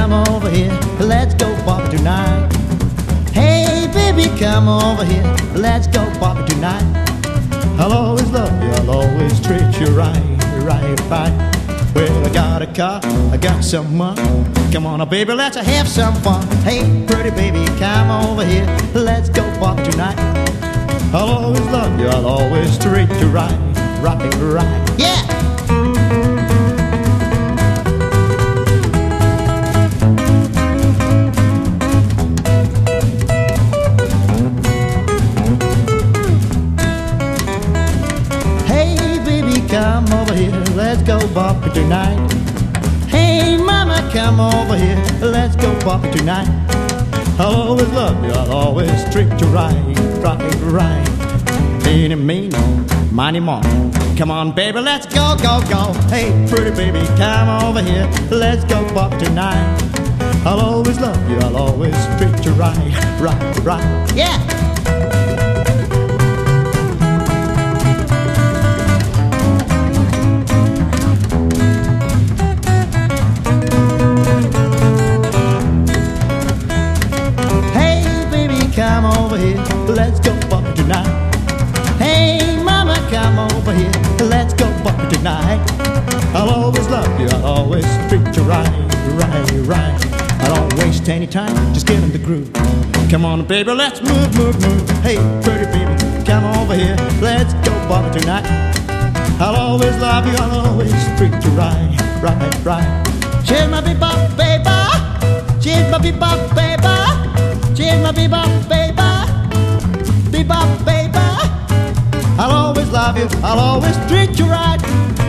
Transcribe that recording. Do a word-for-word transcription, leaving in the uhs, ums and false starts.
come over here, let's go bop tonight. Hey, baby, come over here, let's go bop tonight. I'll always love you, I'll always treat you right, right, right. Well, I got a car, I got some money. Come on, baby, let's have some fun. Hey, pretty baby, come over here, let's go bop tonight. I'll always love you, I'll always treat you right, right, right. Yeah! Come over here, let's go bopping tonight. Hey mama, come over here, let's go bopping tonight. I'll always love you, I'll always treat you right, right, right. Any me no, money more. Come on baby, let's go, go, go. Hey pretty baby, come over here, let's go bop tonight. I'll always love you, I'll always treat you right, right, right. Yeah! Come over here, let's go bop tonight. Hey mama, come over here, let's go bop tonight. I'll always love you, I'll always treat you right, right, right. I don't waste any time, just get in the groove. Come on baby, let's move, move, move. Hey pretty baby, come over here, let's go bop tonight. I'll always love you, I'll always treat you right, right, right. Cheers my bebop baby, cheers my bebop baby. Cheers my bebop baby, bebop baby. I'll always love you, I'll always treat you right.